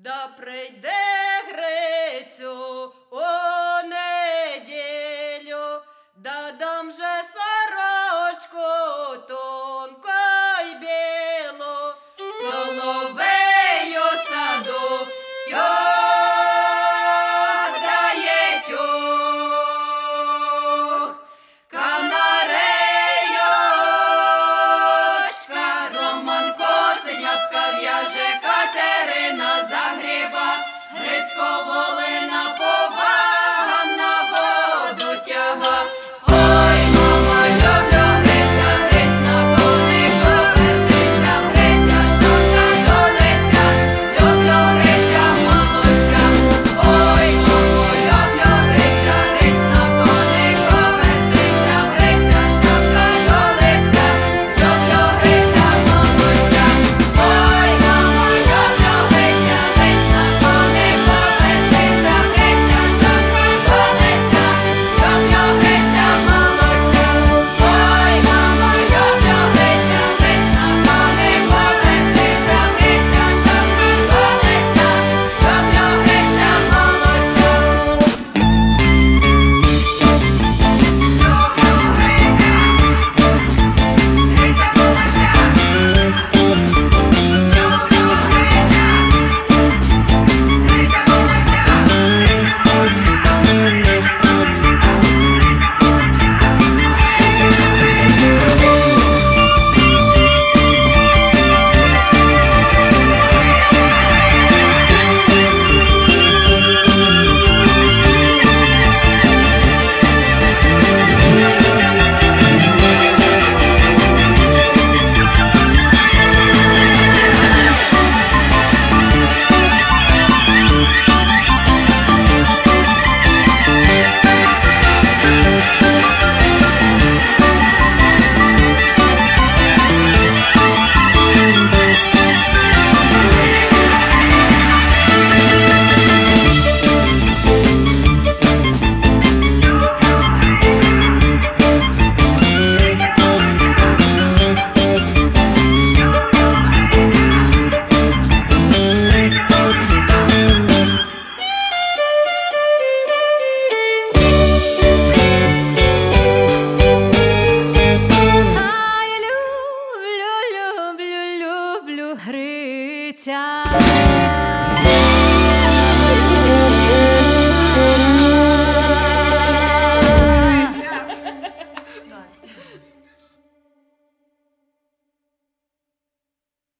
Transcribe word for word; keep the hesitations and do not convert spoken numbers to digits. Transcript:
Да прийде Грицю у неділю, да дам же сорочку тонку й білу, соловею саду тьох дає тьох, канареючка, Роман коселябка в'яже, Катерина загріба, Грицько волина повага на воду тяга. Ой, мама, люблю Гриця, Гриць на конику вертиться, Гриця шапка до лиця, люблю Гриця молодця. Ой, мамо, люблю Гриця, Гриць на конику вертиться, Гриця шапка до лиця, люблю Гриця молодця. Ой, мамо, люблю Гриця, Гриць на конику вертиться, Гриця шапка до лиця, люблю Гриця молодця. Ой, мамо, люблю Гриця, Гриць на конику вертиться, Гриця шапка до лиця, люблю Гриця молодця. А я люблю, люблю, люблю Гриця.